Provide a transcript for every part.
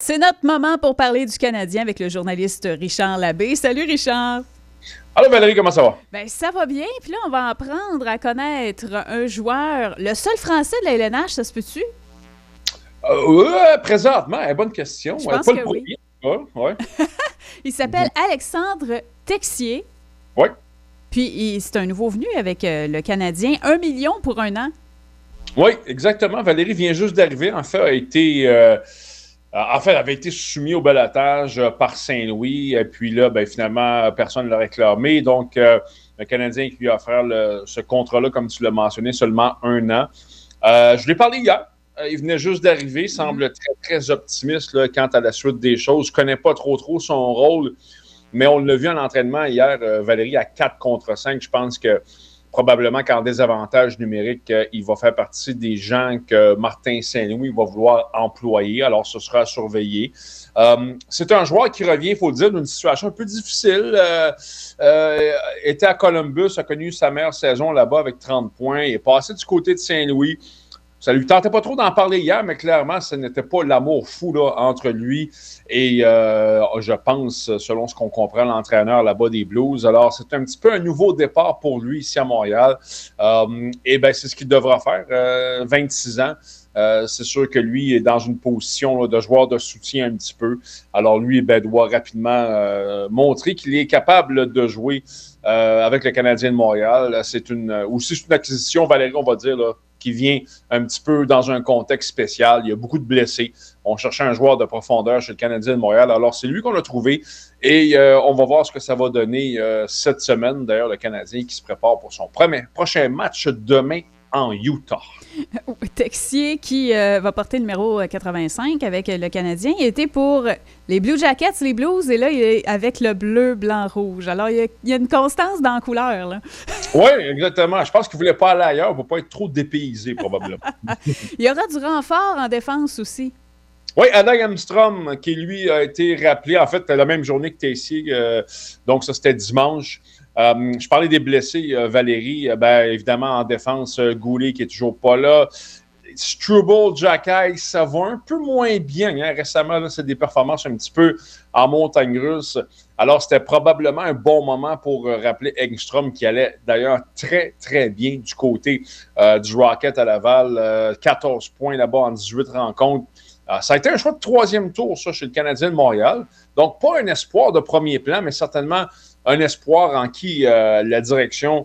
C'est notre moment pour parler du Canadien avec le journaliste Richard Labbé. Salut Richard! Allô Valérie, comment ça va? Ben ça va bien, puis là on va apprendre à connaître un joueur, le seul Français de la LNH, ça se peut-tu? Présentement, bonne question. Je pense pas que le oui. premier, ouais. Il s'appelle Alexandre Texier, Ouais. puis c'est un nouveau venu avec le Canadien, 1 million pour un an. Oui, exactement. Valérie vient juste d'arriver. Elle avait été soumis au balotage par Saint-Louis. Et puis là, finalement, personne ne l'a réclamé. Donc, le Canadien qui lui a offert ce contrat-là, comme tu l'as mentionné, seulement un an. Je lui ai parlé hier. Il venait juste d'arriver. Il semble très, très optimiste là, quant à la suite des choses. Je ne connais pas trop son rôle, mais on l'a vu en entraînement hier, Valérie, à 4 contre 5. Je pense que probablement qu'en désavantage numérique, il va faire partie des gens que Martin Saint-Louis va vouloir employer. Alors, ce sera à surveiller. C'est un joueur qui revient, il faut le dire, d'une situation un peu difficile. Était à Columbus, a connu sa meilleure saison là-bas avec 30 points. Il est passé du côté de Saint-Louis. Ça lui tentait pas trop d'en parler hier, mais clairement, ce n'était pas l'amour fou là, entre lui et, je pense, selon ce qu'on comprend, l'entraîneur là-bas des Blues. Alors, c'est un petit peu un nouveau départ pour lui ici à Montréal. C'est ce qu'il devra faire. 26 ans. C'est sûr que lui est dans une position là, de joueur de soutien un petit peu. Alors, lui doit rapidement montrer qu'il est capable de jouer avec le Canadien de Montréal. C'est une acquisition, Valérie, on va dire, là, qui vient un petit peu dans un contexte spécial. Il y a beaucoup de blessés. On cherchait un joueur de profondeur chez le Canadien de Montréal. Alors, c'est lui qu'on a trouvé. Et on va voir ce que ça va donner cette semaine. D'ailleurs, le Canadien qui se prépare pour son prochain match demain en Utah. Texier qui va porter le numéro 85 avec le Canadien. Il était pour les Blue Jackets, les Blues, et là, il est avec le bleu, blanc, rouge. Alors, il y a une constance dans la couleur, là. Oui, exactement. Je pense qu'il ne voulait pas aller ailleurs pour ne pas être trop dépaysé, probablement. Il y aura du renfort en défense aussi. Oui, Adam Armstrong, qui lui a été rappelé, en fait, la même journée que Texier. Donc, ça, c'était dimanche. Je parlais des blessés, Valérie. Évidemment, en défense, Goulet qui est toujours pas là. Struble, Jacky, ça va un peu moins bien. Hein? Récemment, là, c'est des performances un petit peu en montagne russe. Alors, c'était probablement un bon moment pour rappeler Engstrom, qui allait d'ailleurs très, très bien du côté du Rocket à Laval. 14 points là-bas en 18 rencontres. Ça a été un choix de 3e tour, ça, chez le Canadien de Montréal. Donc, pas un espoir de premier plan, mais certainement un espoir en qui la direction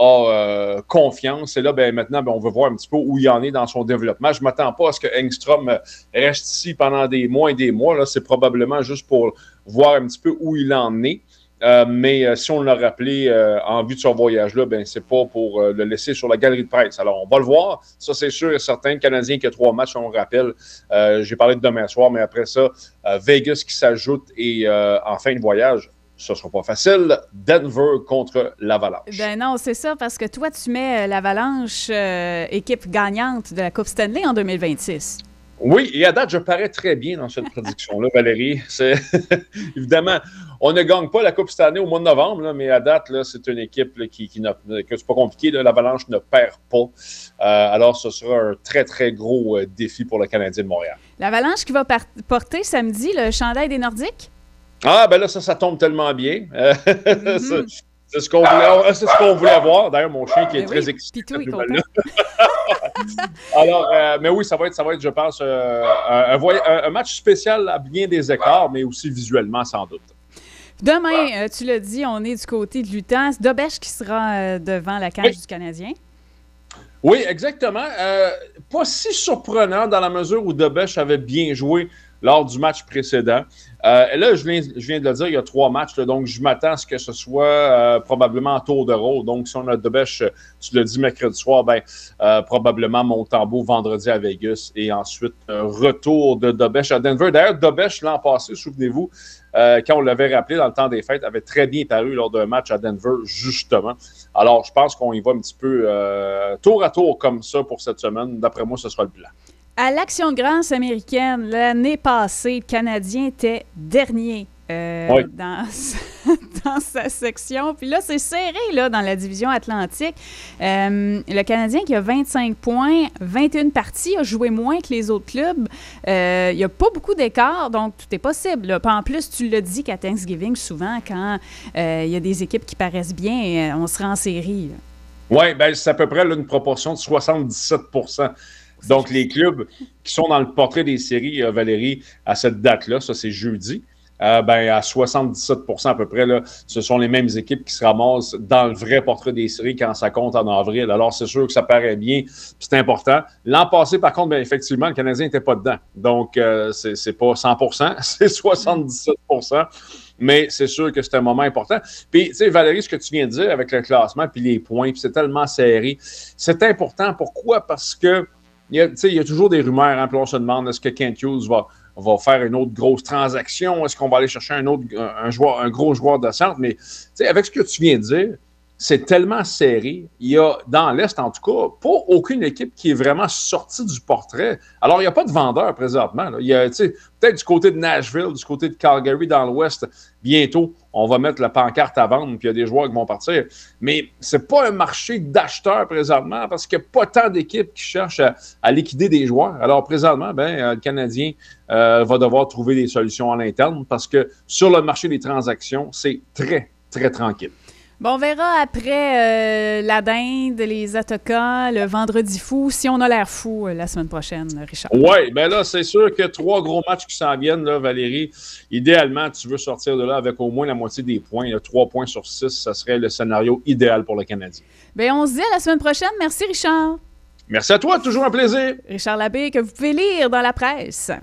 a confiance. Et là, maintenant, on veut voir un petit peu où il en est dans son développement. Je ne m'attends pas à ce que Engstrom reste ici pendant des mois et des mois. Là, c'est probablement juste pour voir un petit peu où il en est. Mais si on l'a rappelé en vue de son voyage-là, c'est pas pour le laisser sur la galerie de presse. Alors, on va le voir. Ça, c'est sûr et certain. Le Canadien qui a 3 matchs, on le rappelle. J'ai parlé de demain soir, mais après ça, Vegas qui s'ajoute et en fin de voyage, ce ne sera pas facile. Denver contre l'Avalanche. Ben non, c'est ça, parce que toi, tu mets l'Avalanche équipe gagnante de la Coupe Stanley en 2026. Oui, et à date, je parais très bien dans cette prédiction-là, Valérie. Évidemment, on ne gagne pas la Coupe Stanley au mois de novembre, là, mais à date, là, c'est une équipe là, que c'est pas compliqué. Là, l'Avalanche ne perd pas. Alors, ce sera un très, très gros défi pour le Canadien de Montréal. L'Avalanche qui va porter samedi le chandail des Nordiques? Ah, ben là, ça tombe tellement bien. C'est ce qu'on voulait voir. D'ailleurs, mon chien qui est très excité. Pitou est content. Alors, mais oui, ça va être, je pense, un match spécial à bien des écarts, mais aussi visuellement, sans doute. Demain, tu l'as dit, on est du côté de l'Utah. C'est Dobèche qui sera devant la cage du Canadien. Oui, exactement. Pas si surprenant dans la mesure où Dobèche avait bien joué lors du match précédent. Là, je viens de le dire, il y a 3 matchs, là, donc je m'attends à ce que ce soit probablement en tour de rôle. Donc, si on a Dobèche, tu l'as dit mercredi soir, probablement Montembeault vendredi à Vegas et ensuite retour de Dobèche à Denver. D'ailleurs, Dobèche, l'an passé, souvenez-vous, quand on l'avait rappelé dans le temps des fêtes, avait très bien paru lors d'un match à Denver, justement. Alors, je pense qu'on y va un petit peu tour à tour comme ça pour cette semaine. D'après moi, ce sera le plan. À l'Action de grâce américaine, l'année passée, le Canadien était dernier dans dans sa section. Puis là, c'est serré là, dans la division Atlantique. Le Canadien qui a 25 points, 21 parties, a joué moins que les autres clubs. Il n'y a pas beaucoup d'écart, donc tout est possible. Là. Puis en plus, tu l'as dit qu'à Thanksgiving, souvent, quand il y a des équipes qui paraissent bien, on se rend en série. Oui, ben, c'est à peu près là, une proportion de 77%. Donc, les clubs qui sont dans le portrait des séries, Valérie, à cette date-là, ça c'est jeudi, ben, à 77% à peu près, là, ce sont les mêmes équipes qui se ramassent dans le vrai portrait des séries quand ça compte en avril. Alors, c'est sûr que ça paraît bien, c'est important. L'an passé, par contre, ben, effectivement, le Canadien n'était pas dedans. Donc, c'est pas 100%, c'est 77%. Mais c'est sûr que c'est un moment important. Puis, tu sais, Valérie, ce que tu viens de dire avec le classement puis les points, puis c'est tellement serré, c'est important. Pourquoi? Parce que il y a toujours des rumeurs, hein, puis on se demande est-ce que Kent Hughes va faire une autre grosse transaction, est-ce qu'on va aller chercher un gros joueur de centre, mais avec ce que tu viens de dire, c'est tellement serré. Il y a, dans l'Est en tout cas, pas aucune équipe qui est vraiment sortie du portrait. Alors, il n'y a pas de vendeur présentement. Là. Il y a, peut-être du côté de Nashville, du côté de Calgary dans l'Ouest, bientôt, on va mettre la pancarte à vendre, puis il y a des joueurs qui vont partir. Mais c'est pas un marché d'acheteurs présentement parce qu'il n'y a pas tant d'équipes qui cherchent à liquider des joueurs. Alors, présentement, le Canadien va devoir trouver des solutions à l'interne parce que sur le marché des transactions, c'est très, très tranquille. Bon, on verra après la dinde, les attaquants, le vendredi fou, si on a l'air fou la semaine prochaine, Richard. Oui, bien là, c'est sûr que 3 gros matchs qui s'en viennent, là, Valérie. Idéalement, tu veux sortir de là avec au moins la moitié des points. Là, 3 points sur 6, ça serait le scénario idéal pour le Canadien. Bien, on se dit à la semaine prochaine. Merci, Richard. Merci à toi, toujours un plaisir. Richard Labbé, que vous pouvez lire dans la presse.